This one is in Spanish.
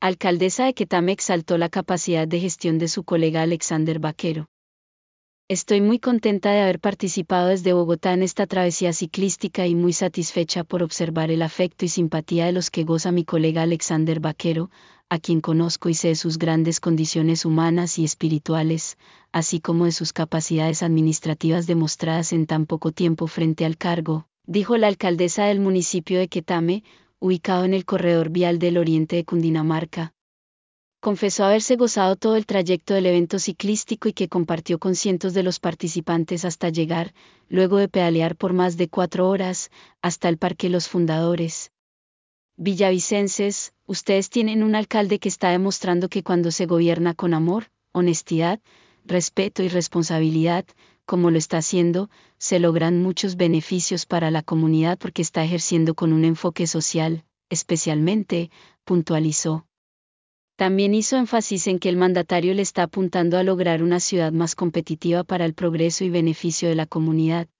Alcaldesa de Quetame exaltó la capacidad de gestión de su colega Alexander Vaquero. Estoy muy contenta de haber participado desde Bogotá en esta travesía ciclística y muy satisfecha por observar el afecto y simpatía de los que goza mi colega Alexander Vaquero, a quien conozco y sé de sus grandes condiciones humanas y espirituales, así como de sus capacidades administrativas demostradas en tan poco tiempo frente al cargo, dijo la alcaldesa del municipio de Quetame, ubicado en el corredor vial del oriente de Cundinamarca. Confesó haberse gozado todo el trayecto del evento ciclístico y que compartió con cientos de los participantes hasta llegar, luego de pedalear por más de 4 horas, hasta el Parque Los Fundadores. Villavicenses, ustedes tienen un alcalde que está demostrando que cuando se gobierna con amor, honestidad, respeto y responsabilidad, como lo está haciendo, se logran muchos beneficios para la comunidad porque está ejerciendo con un enfoque social, especialmente, puntualizó. También hizo énfasis en que el mandatario le está apuntando a lograr una ciudad más competitiva para el progreso y beneficio de la comunidad.